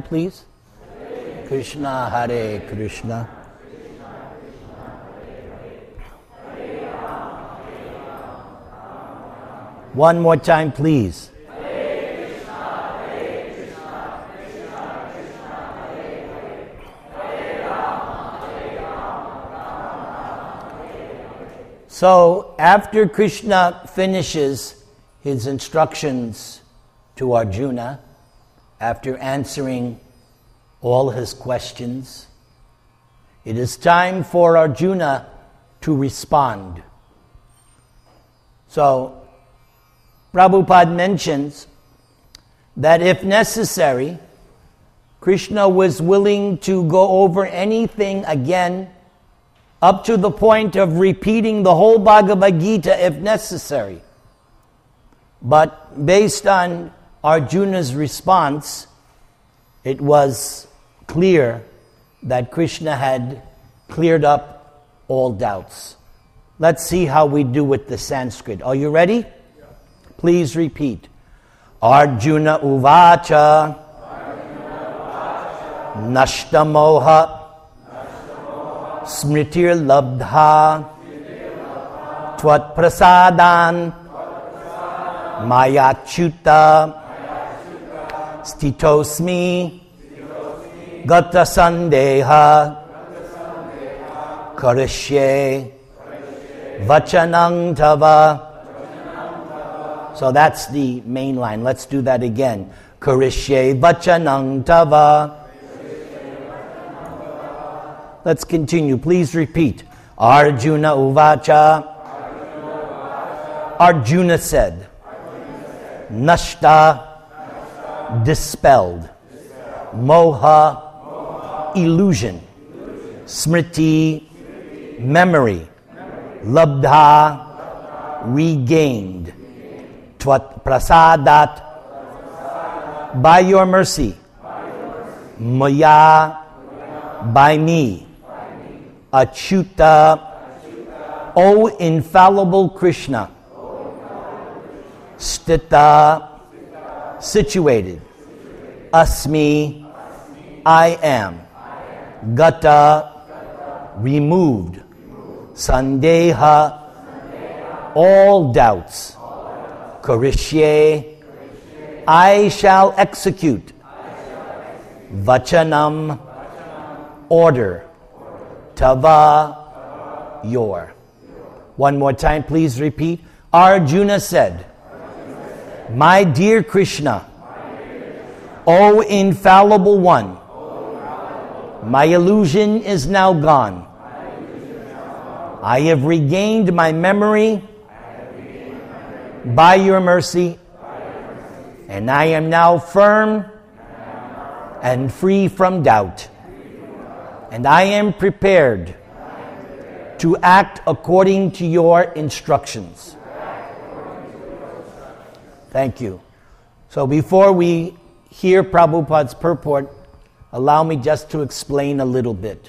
please. Krishna, Hare Krishna. One more time, please. So, after Krishna finishes his instructions to Arjuna, after answering all his questions, it is time for Arjuna to respond. So, Prabhupada mentions that if necessary, Krishna was willing to go over anything again, up to the point of repeating the whole Bhagavad Gita if necessary. But based on Arjuna's response, it was clear that Krishna had cleared up all doubts. Let's see how we do with the Sanskrit. Are you ready? Yeah. Please repeat. Arjuna uvacha nashta moha smritir labdha tvat prasadan mayachyuta stitosmi gata sandeha karishye vachanang tava. So that's the main line. Let's do that again. Karishye vachanang tava. Let's continue. Please repeat. Arjuna uvacha. Arjuna said. Nashta. Dispelled. Moha. Illusion. Smriti. Memory. Labdha. Regained. Tvat prasadat. By your mercy. Maya. By me. Achyuta, O infallible Krishna. Stita, situated. Asmi, I am. Gata, removed. Sandeha, all doubts. Karishye, I shall execute. Vachanam, order. Tava, your. One more time, please repeat. Arjuna said, my dear Krishna, O infallible one, my illusion is now gone. I have regained my memory by your mercy, and I am now firm and free from doubt. And I am prepared to act according to your instructions. Thank you. So before we hear Prabhupada's purport, allow me just to explain a little bit.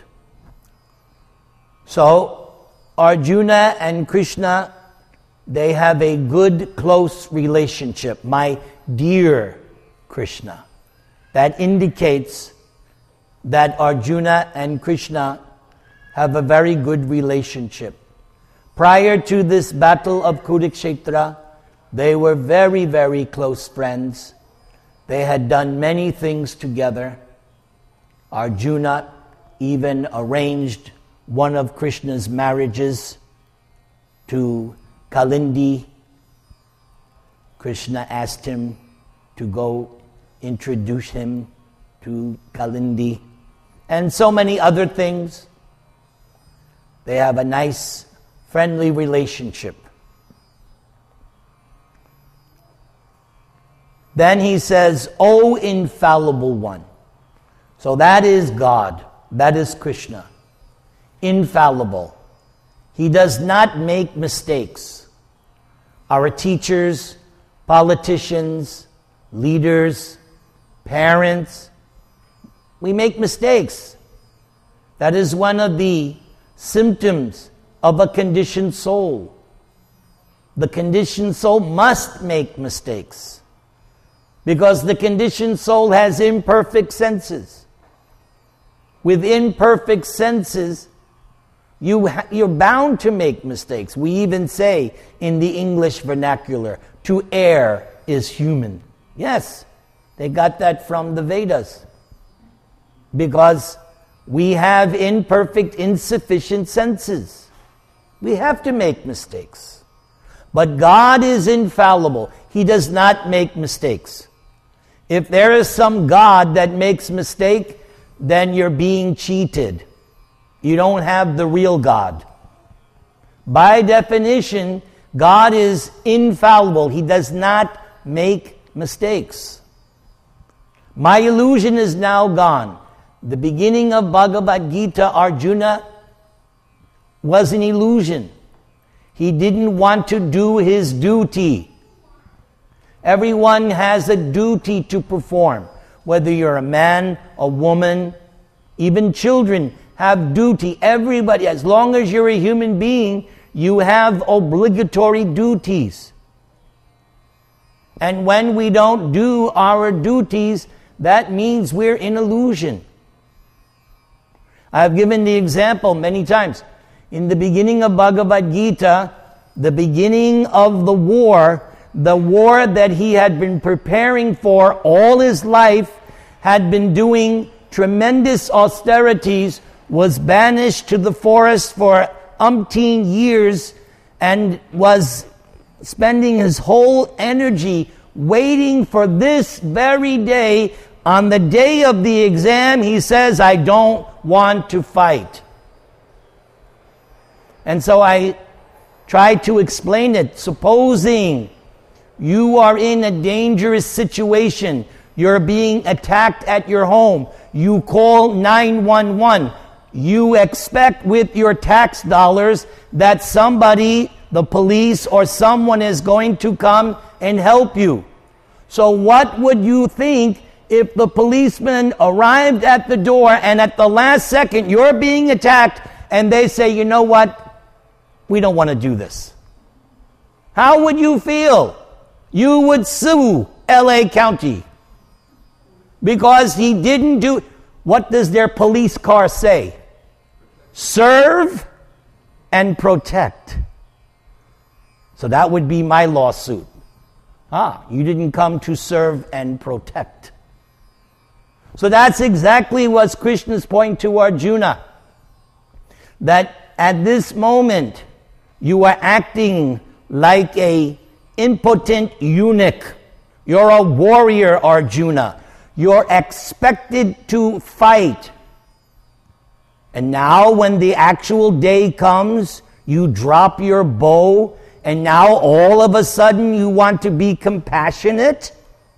So Arjuna and Krishna, they have a good, close relationship. My dear Krishna. That indicates that Arjuna and Krishna have a very good relationship. Prior to this battle of Kurukshetra, they were very, very close friends. They had done many things together. Arjuna even arranged one of Krishna's marriages to Kalindi. Krishna asked him to go introduce him to Kalindi. And so many other things. They have a nice, friendly relationship. Then he says, O infallible one. So that is God. That is Krishna. Infallible. He does not make mistakes. Our teachers, politicians, leaders, parents, we make mistakes. That is one of the symptoms of a conditioned soul. The conditioned soul must make mistakes. Because the conditioned soul has imperfect senses. With imperfect senses, you're bound to make mistakes. We even say in the English vernacular, to err is human. Yes, they got that from the Vedas. Because we have imperfect, insufficient senses. We have to make mistakes. But God is infallible. He does not make mistakes. If there is some God that makes mistake, then you're being cheated. You don't have the real God. By definition, God is infallible. He does not make mistakes. My illusion is now gone. The beginning of Bhagavad Gita, Arjuna, was an illusion. He didn't want to do his duty. Everyone has a duty to perform. Whether you're a man, a woman, even children have duty. Everybody, as long as you're a human being, you have obligatory duties. And when we don't do our duties, that means we're in illusion. I've given the example many times. In the beginning of Bhagavad Gita, the beginning of the war that he had been preparing for all his life, had been doing tremendous austerities, was banished to the forest for umpteen years, and was spending his whole energy waiting for this very day. On the day of the exam, he says, I don't want to fight. And so I tried to explain it. Supposing you are in a dangerous situation, you're being attacked at your home, you call 911. You expect with your tax dollars that somebody, the police or someone, is going to come and help you. So what would you think if the policeman arrived at the door and at the last second you're being attacked and they say, you know what, we don't want to do this? How would you feel? You would sue LA County because he didn't do. What does their police car say? Serve and protect. So that would be my lawsuit. You didn't come to serve and protect. So that's exactly what Krishna's point to Arjuna. That at this moment, you are acting like a impotent eunuch. You're a warrior, Arjuna. You're expected to fight. And now when the actual day comes, you drop your bow, and now all of a sudden you want to be compassionate?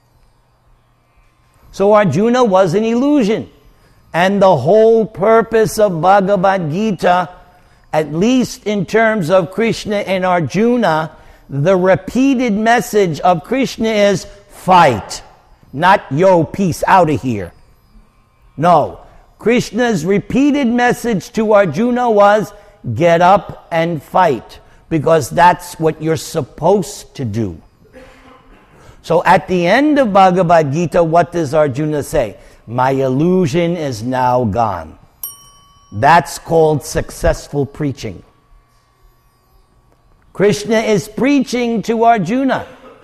So Arjuna was an illusion. And the whole purpose of Bhagavad Gita, at least in terms of Krishna and Arjuna, the repeated message of Krishna is fight. Not, yo, peace, out of here. No. Krishna's repeated message to Arjuna was, get up and fight, because that's what you're supposed to do. So at the end of Bhagavad Gita, what does Arjuna say? My illusion is now gone. That's called successful preaching. Krishna is preaching to Arjuna.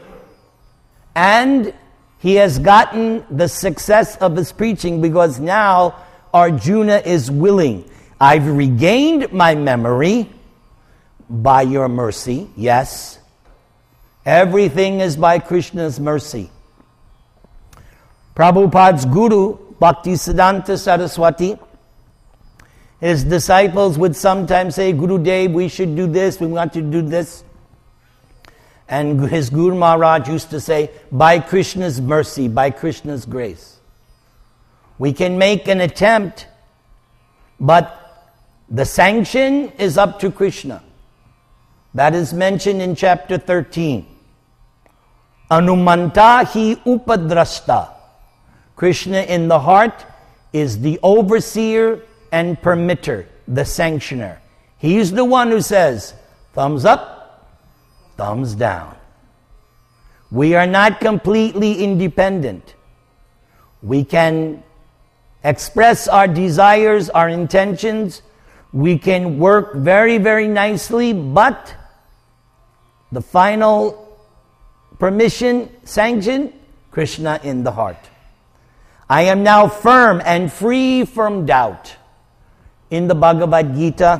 And he has gotten the success of his preaching because now Arjuna is willing. I've regained my memory by your mercy, yes. Everything is by Krishna's mercy. Prabhupada's guru, Bhaktisiddhanta Saraswati, his disciples would sometimes say, Gurudev, we should do this, we want to do this. And his Guru Maharaj used to say, by Krishna's mercy, by Krishna's grace. We can make an attempt, but the sanction is up to Krishna. That is mentioned in chapter 13. Anumanta hi upadrashta. Krishna in the heart is the overseer and permitter, the sanctioner. He's the one who says, thumbs up, thumbs down. We are not completely independent. We can express our desires, our intentions. We can work very, very nicely, but the final permission, sanction, Krishna in the heart. I am now firm and free from doubt. In the Bhagavad Gita,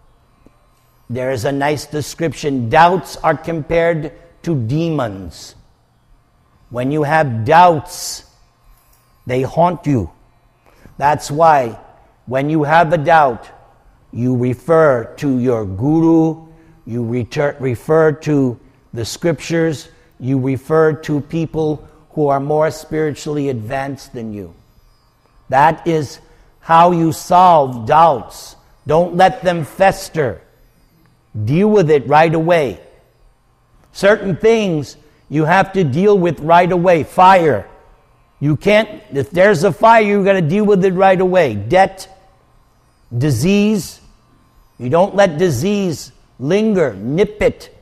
there is a nice description. Doubts are compared to demons. When you have doubts, they haunt you. That's why when you have a doubt, you refer to your guru, you refer to the scriptures, you refer to people who are more spiritually advanced than you. That is how you solve doubts. Don't let them fester. Deal with it right away. Certain things you have to deal with right away. Fire. You can't, if there's a fire, you've got to deal with it right away. Debt, disease. You don't let disease linger. Nip it.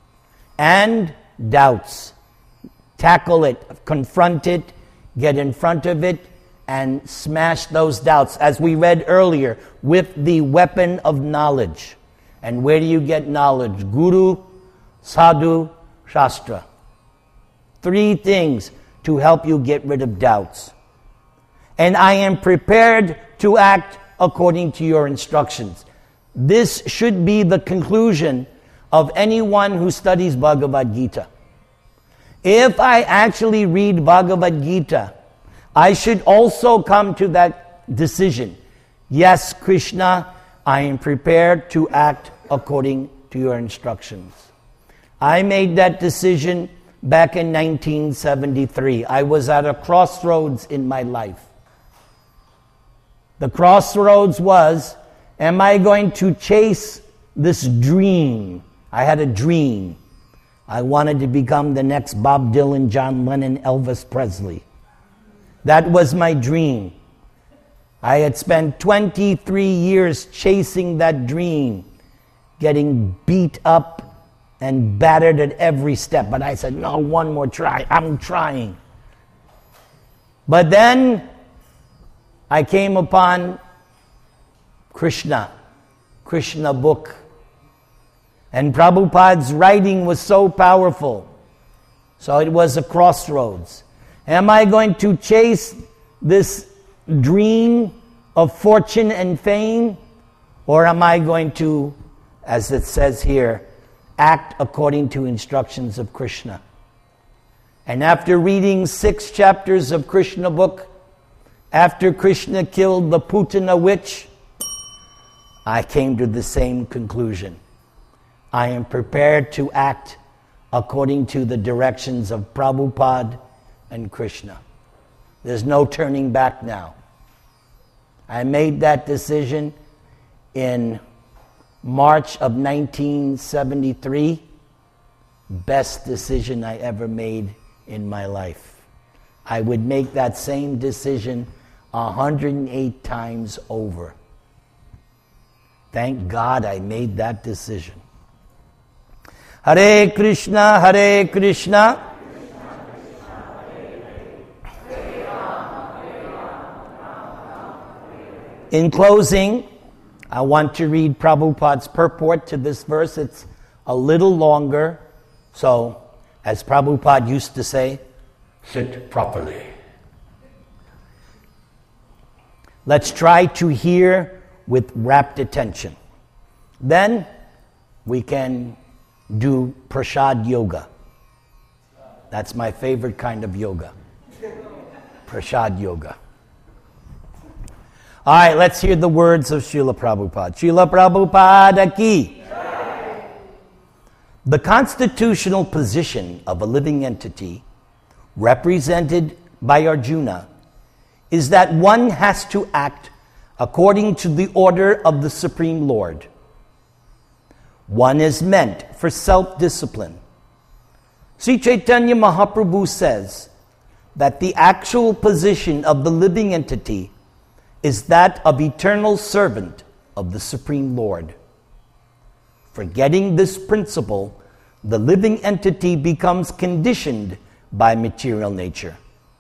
And doubts. Tackle it, confront it, get in front of it, and smash those doubts, as we read earlier, with the weapon of knowledge. And where do you get knowledge? Guru, Sadhu, Shastra. 3 things to help you get rid of doubts. And I am prepared to act according to your instructions. This should be the conclusion of anyone who studies Bhagavad Gita. If I actually read Bhagavad Gita, I should also come to that decision. Yes, Krishna, I am prepared to act according to your instructions. I made that decision back in 1973. I was at a crossroads in my life. The crossroads was, am I going to chase this dream? I had a dream. I wanted to become the next Bob Dylan, John Lennon, Elvis Presley. That was my dream. I had spent 23 years chasing that dream, getting beat up and battered at every step. But I said, no, one more try. I'm trying. But then I came upon Krishna book. And Prabhupada's writing was so powerful. So it was a crossroads. Am I going to chase this dream of fortune and fame? Or am I going to, as it says here, act according to instructions of Krishna? And after reading 6 chapters of Krishna book, after Krishna killed the Putana witch, I came to the same conclusion. I am prepared to act according to the directions of Prabhupada and Krishna. There's no turning back now. I made that decision in March of 1973. Best decision I ever made in my life. I would make that same decision 108 times over. Thank God I made that decision. Hare Krishna, Hare Krishna. In closing, I want to read Prabhupada's purport to this verse. It's a little longer, so as Prabhupada used to say, sit properly. Let's try to hear with rapt attention. Then we can do prasad yoga. That's my favorite kind of yoga. Prasad yoga. All right, let's hear the words of Srila Prabhupada. Srila Prabhupada ki. The constitutional position of a living entity, represented by Arjuna, is that one has to act according to the order of the Supreme Lord. One is meant for self-discipline. Sri Chaitanya Mahaprabhu says that the actual position of the living entity is that of eternal servant of the Supreme Lord. Forgetting this principle, the living entity becomes conditioned by material nature.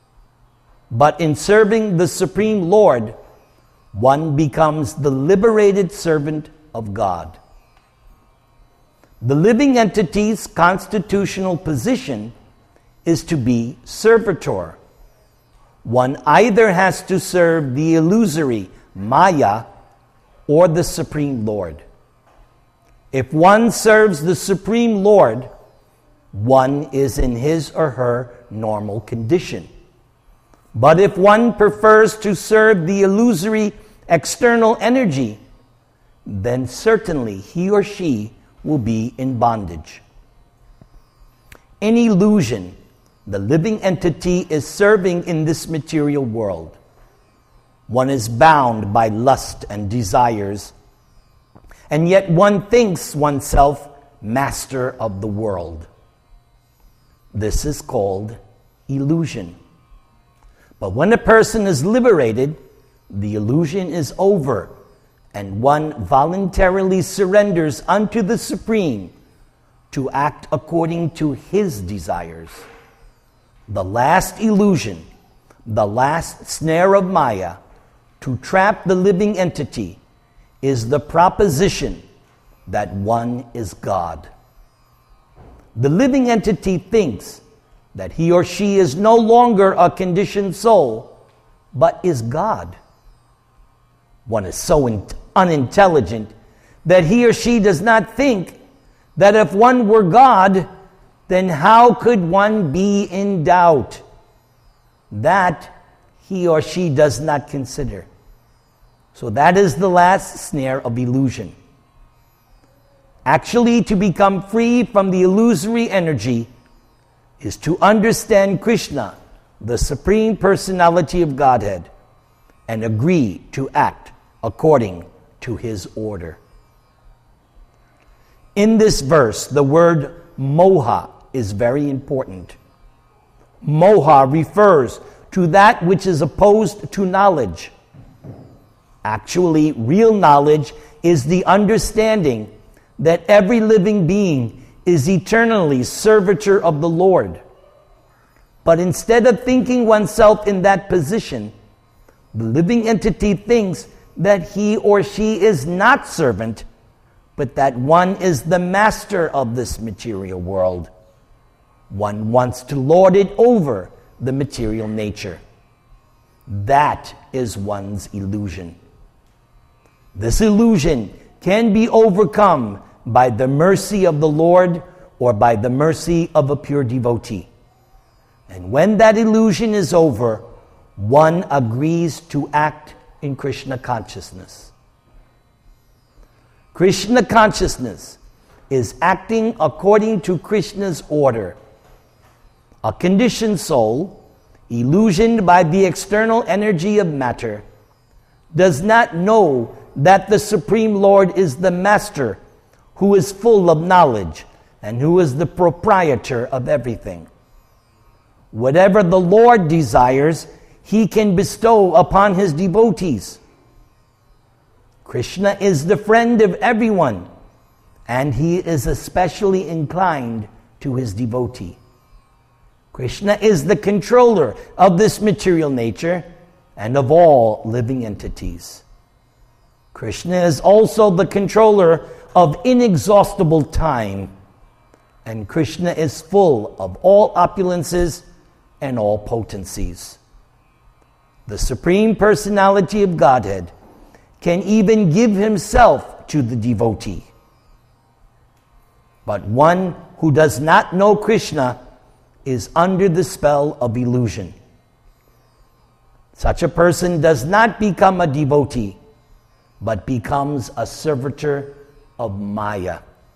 But in serving the Supreme Lord, one becomes the liberated servant of God. The living entity's constitutional position is to be servitor. One either has to serve the illusory Maya or the Supreme Lord. If one serves the Supreme Lord, one is in his or her normal condition. But if one prefers to serve the illusory external energy, then certainly he or she will be in bondage. In illusion, the living entity is serving in this material world. One is bound by lust and desires, and yet one thinks oneself master of the world. This is called illusion. But when a person is liberated, the illusion is over, and one voluntarily surrenders unto the Supreme to act according to his desires. The last illusion, the last snare of Maya to trap the living entity is the proposition that one is God. The living entity thinks that he or she is no longer a conditioned soul, but is God. One is so unintelligent that he or she does not think that if one were God, then how could one be in doubt? That he or she does not consider. So that is the last snare of illusion. Actually, to become free from the illusory energy is to understand Krishna, the Supreme Personality of Godhead, and agree to act according to his order. In this verse, the word moha is very important. Moha refers to that which is opposed to knowledge. Actually, real knowledge is the understanding that every living being is eternally servitor of the Lord. But instead of thinking oneself in that position, the living entity thinks that he or she is not servant, but that one is the master of this material world. One wants to lord it over the material nature. That is one's illusion. This illusion can be overcome by the mercy of the Lord or by the mercy of a pure devotee. And when that illusion is over, one agrees to act in Krishna consciousness. Krishna consciousness is acting according to Krishna's order. A conditioned soul, illusioned by the external energy of matter, does not know that the Supreme Lord is the Master who is full of knowledge and who is the proprietor of everything. Whatever the Lord desires, he can bestow upon his devotees. Krishna is the friend of everyone, and he is especially inclined to his devotee. Krishna is the controller of this material nature and of all living entities. Krishna is also the controller of inexhaustible time, and Krishna is full of all opulences and all potencies. The Supreme Personality of Godhead can even give himself to the devotee. But one who does not know Krishna is under the spell of illusion. Such a person does not become a devotee, but becomes a servitor of Maya.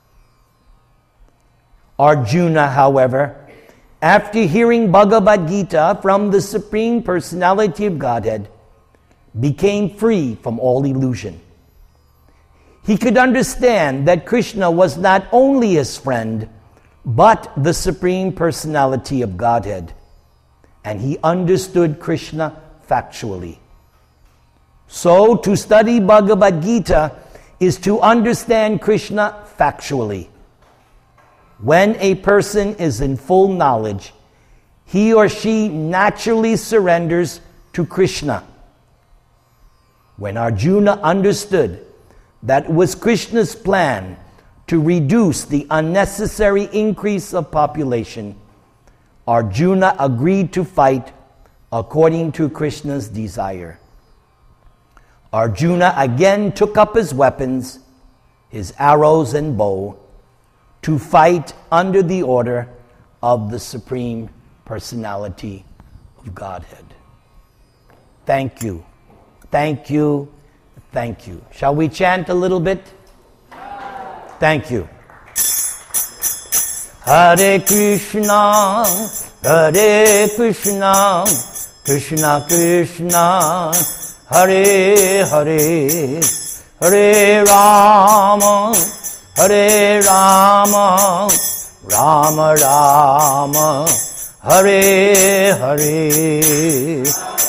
Arjuna, however, after hearing Bhagavad Gita from the Supreme Personality of Godhead, became free from all illusion. He could understand that Krishna was not only his friend, but the Supreme Personality of Godhead, and he understood Krishna factually. So, to study Bhagavad Gita is to understand Krishna factually. When a person is in full knowledge, he or she naturally surrenders to Krishna. When Arjuna understood that it was Krishna's plan to reduce the unnecessary increase of population, Arjuna agreed to fight according to Krishna's desire. Arjuna again took up his weapons, his arrows and bow, to fight under the order of the Supreme Personality of Godhead. Thank you. Thank you. Thank you. Shall we chant a little bit? Thank you. Hare Krishna, Hare Krishna, Krishna Krishna, Hare Hare, Hare Rama, Hare Rama, Rama Rama, Hare Hare.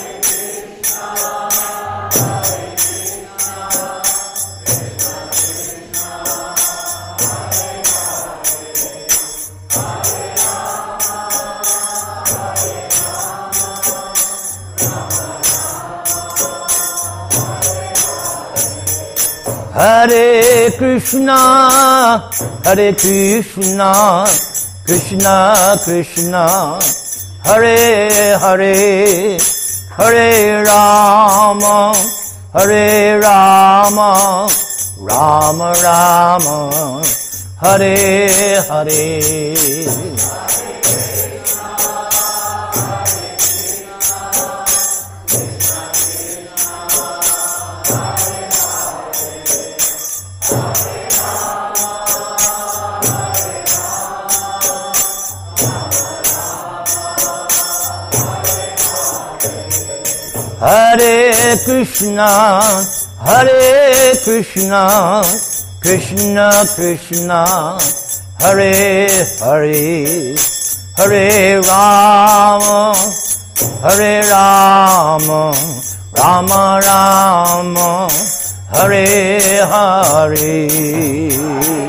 Hare Krishna, Hare Krishna, Krishna Krishna, Hare Hare, Hare Rama, Hare Rama, Rama Rama, Hare Hare. Hare Krishna, Hare Krishna, Krishna Krishna, Hare Hare, Hare Rama, Hare Rama, Rama Rama, Hare Hare.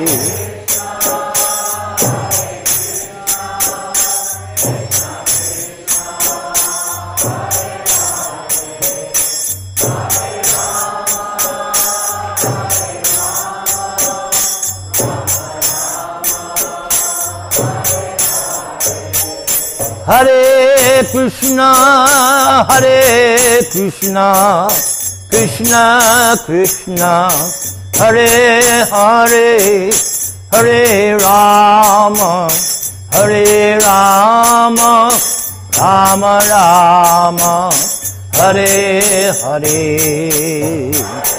Hare Krishna, Hare Krishna, Krishna Krishna, Hare Hare, Hare Rama, Hare Rama, Rama Rama, Hare Hare.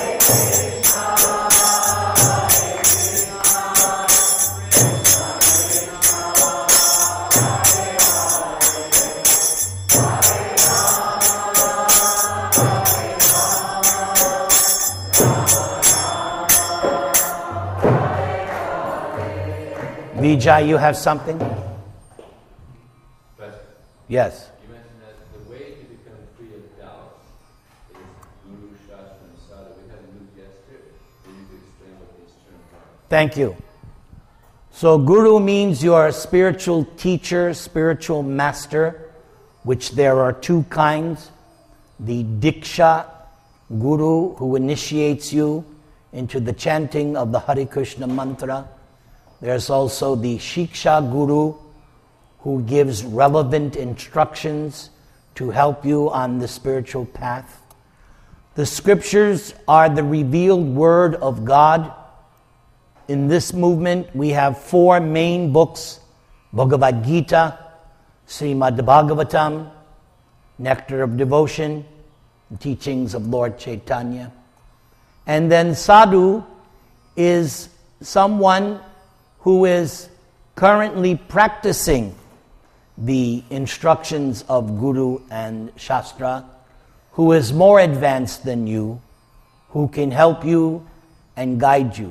Vijay, you have something? Yes. You mentioned that the way to become free of doubt is Guru, Shastra, and Sadhu. We had a new guest here. Can you explain what these terms are? Thank you. So Guru means your spiritual teacher, spiritual master, which there are two kinds. The Diksha Guru, who initiates you into the chanting of the Hare Krishna mantra. There's also the Shiksha Guru, who gives relevant instructions to help you on the spiritual path. The scriptures are the revealed word of God. In this movement, we have four main books: Bhagavad Gita, Srimad Bhagavatam, Nectar of Devotion, the teachings of Lord Chaitanya. And then Sadhu is someone who is currently practicing the instructions of Guru and Shastra, who is more advanced than you, who can help you and guide you.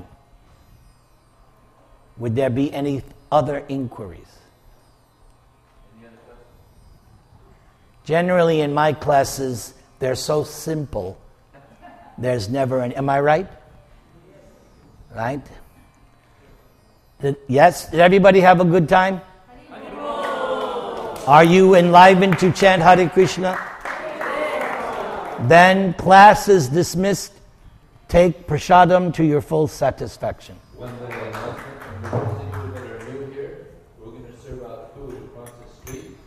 Would there be any other inquiries? Any other questions? Generally in my classes, they're so simple, there's never any. Am I right? Right? Yes? Did everybody have a good time? Are you enlivened to chant Hare Krishna? Then class is dismissed. Take prasadam to your full satisfaction. One little announcement for those of you that are new here, we're going to serve out food across the street.